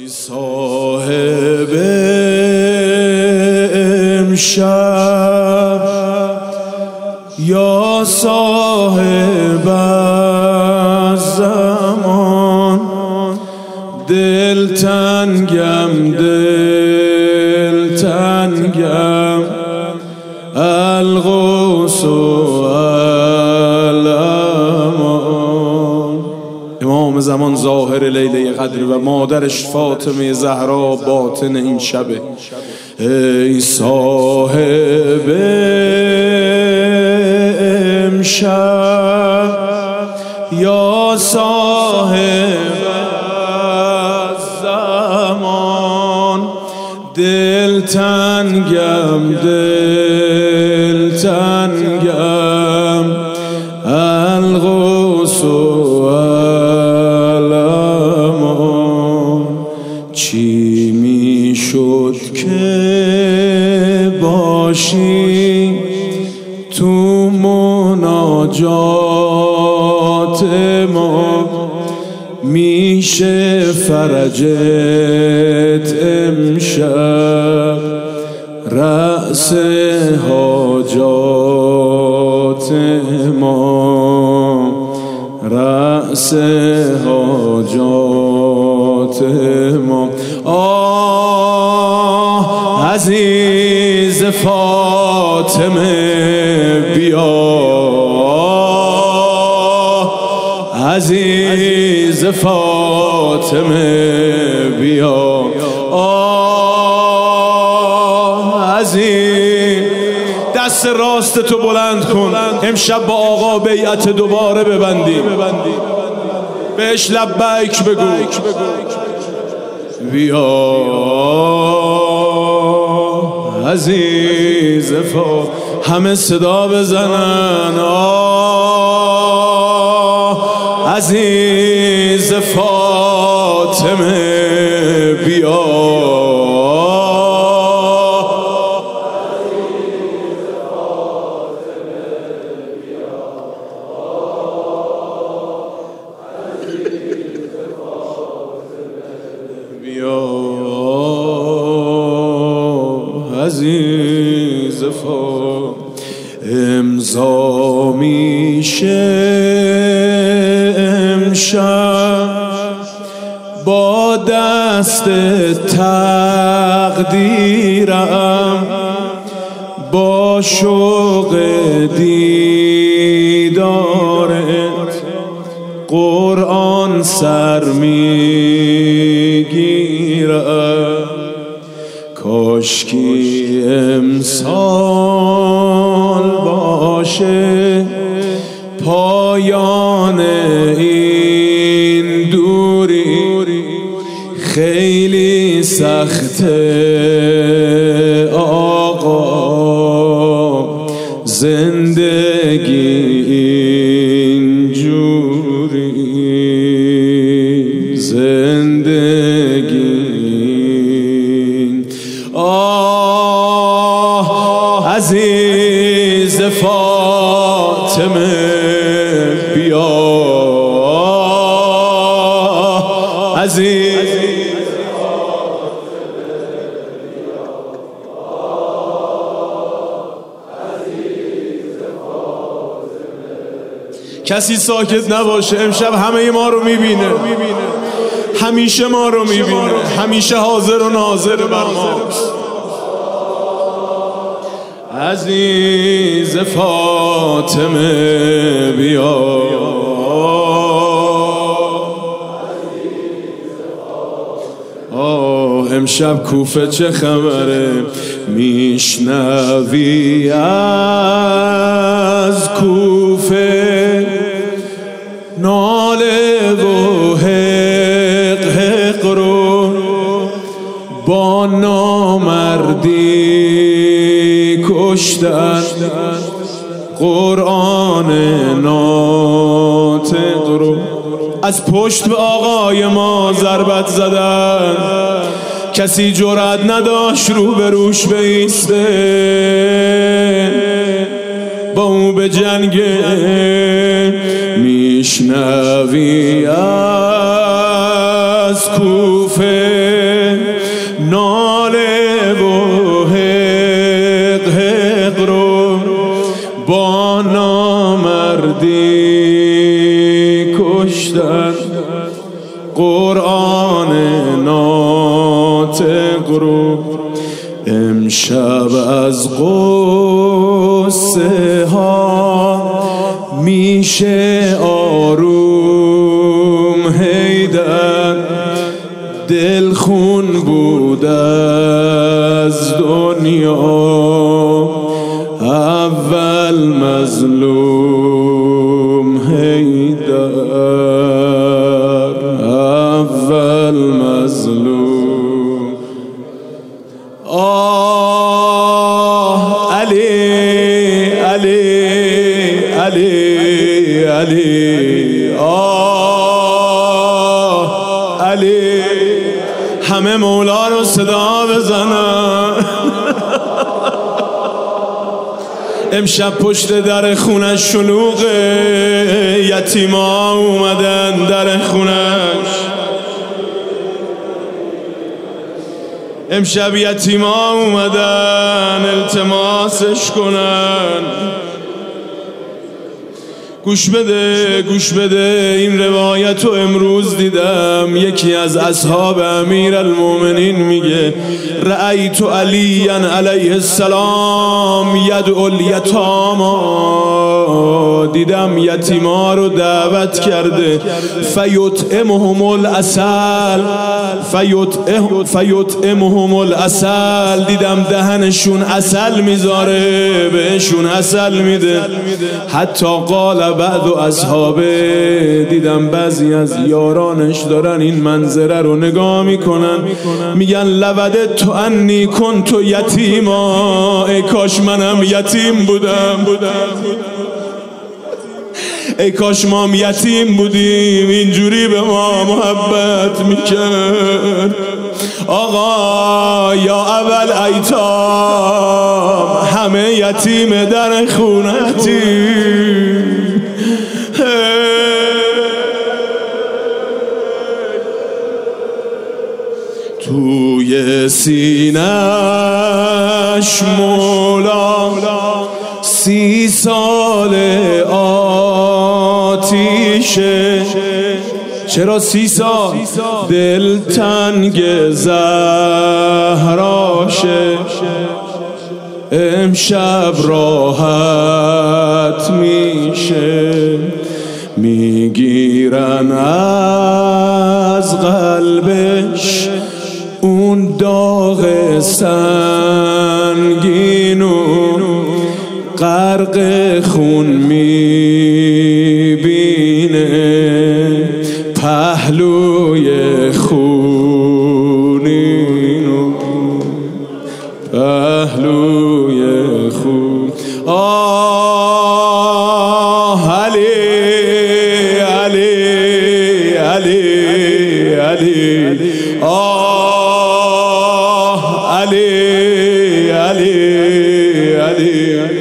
صاحب امشب یا صاحب زمان، دلتنگم الغوث و الامان. امام زمان ظاهر لیله قدر و مادرش فاطمه زهرا باطن این شبه. ای صاحب امشب یا صاحب زمان، دلتنگم الغوث و الامان. چی میشد که باشی تو مناجات ما، میشه فرجت امشب رأس حاجات ما، رأس حاجات ما. آه عزیز فاطمه بیا، عزیز فاطمه بیا. دست راست تو بلند کن، امشب با آقا بیعت دوباره ببندیم، بهش لبیک بگو. بیا عزیز همه صدا بزنن. عزیز فاطمه بیا، عزیز امضا میشه امشب با دست تقدیرم، با شوق دیدارت قرآن سر میگیرم. کاشکی امسال باشه پایان این دوری، خیلی سخته آقا زندگی اینجوری، زندگی. عزیز فاطمه بیا، عزیز کسی ساکت نباشه. امشب همه ما رو میبینه، همیشه ما رو میبینه، همیشه حاضر و ناظر بر ماست. عزیز فاطمه بیا، امشب کوفه چه خبره؟ میشنوی از کوفه ناله و حق حق رو، با نامردی کشتن قرآن ناطق رو. از پشت به آقای ما ضربت زدن، کسی جرأت نداشت رو به روش بایسته، با او به جنگ. میشنوی از از کوفه ناله و حق حق رو با نامردی کشتن، قرآن ناطق رو امشب از غصه ها میشه آروم حیدر، دل خون بود از دنیا اول مظلوم حیدر، اول مظلوم. علی علی علی علی علی، همه مولا رو صدا بزنن. امشب پشت در خونش شلوغه، یتیما اومدن در خونش. امشب یتیما اومدن التماسش کنن. گوش بده گوش بده، این روایت رو امروز دیدم. یکی از اصحاب امیرالمومنین میگه رأیت علی علیه السلام یدعو الیتاما، دیدم یتیما رو دعوت کرده. فیطعمهم العسل، فیطعمهم العسل، دیدم دهنشون عسل میذاره، بهشون عسل میده. حتی قال بعد اصحابه، دیدم بعضی از یارانش دارن این منظره رو نگاه میکنن، میگن لودت تو انی کنت یتیما، ای کاش منم یتیم بودم، ای کاش ما یتیم بودیم، اینجوری به ما محبت میکرد. آقا یا اول ایتام، همه یتیم در خونتی. توی سینش مولا 30 سال آتیشه. چرا 30 سال؟ دل تنگ زهراشه. امشب راحت میشه، میگیرن از قلبش اون داغ سنگینو، غرق خون میبینه پهلوی خونینو، پهلوی خون. علی علی علی علی، علی علی علی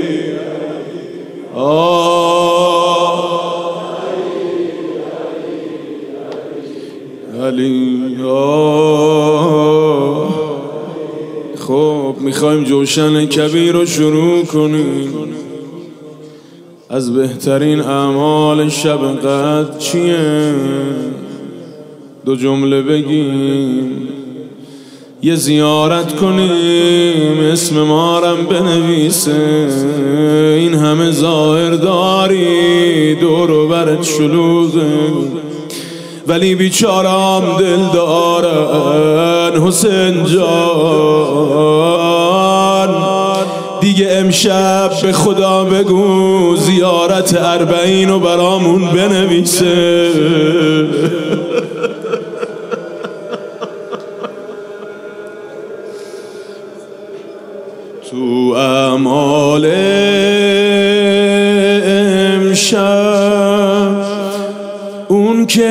علی. خب میخوایم جوشن کبیر رو شروع کنیم. از بهترین اعمال شب قدر چیه؟ 2 جمله بگیم، یه زیارت کنیم، اسم مارم بنویسه. این همه ظاهر داری، دور و برت شلوغه، ولی بیچارم دل دارن. حسین جان دیگه امشب به خدا بگو زیارت 40 رو برامون بنویسه. تو اعمال امشب اون که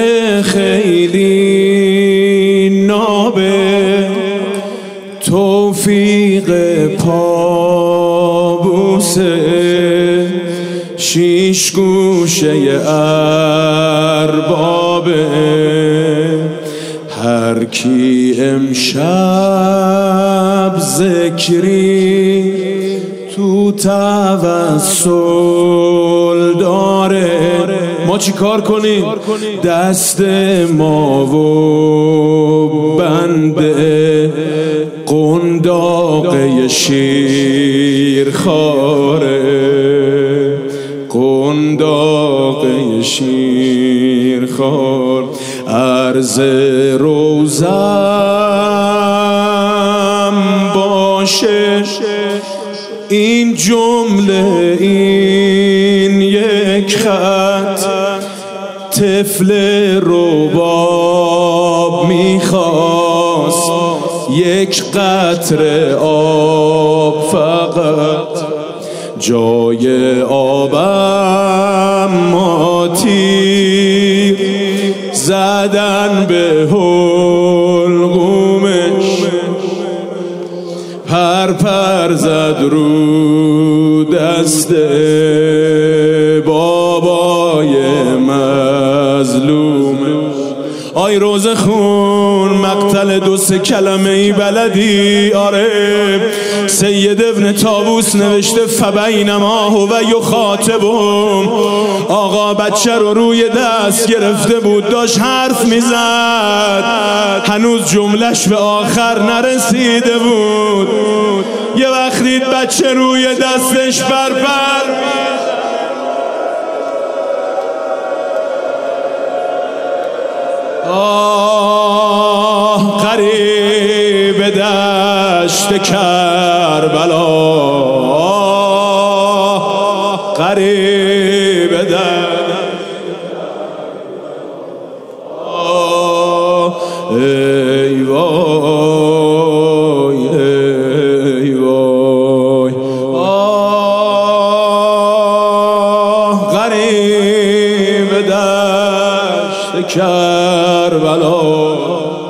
خیلی نابه، توفیق پابوسه، 6 گوشه اربابه، هر کی امشب ذکری تو توسل داره، ما چی کار کنیم؟ دست ما و بنده قنداق شیر خاره، قنداق شیر خار. عرض روزم باشه این جمله، این یک خط. طفل رباب میخواست یک قطره آب فقط، جای آبم ما تیر زدن به حلقومش، پر زد رو دست بابای مظلوم. آی روزه خون مقتل 2-3 کلمه ای بلدی؟ آره، سید ابن طاووس نوشته فبینما هو یخاطبهم. آقا بچه رو روی دست گرفته بود، داشت حرف میزد، هنوز جملش به آخر نرسیده بود. یه وقت دید بچه روی دستش برپر. آه قریب دشت کربلا، قریب دشت، ای وای ای وای. آه قریب دشت کربلا،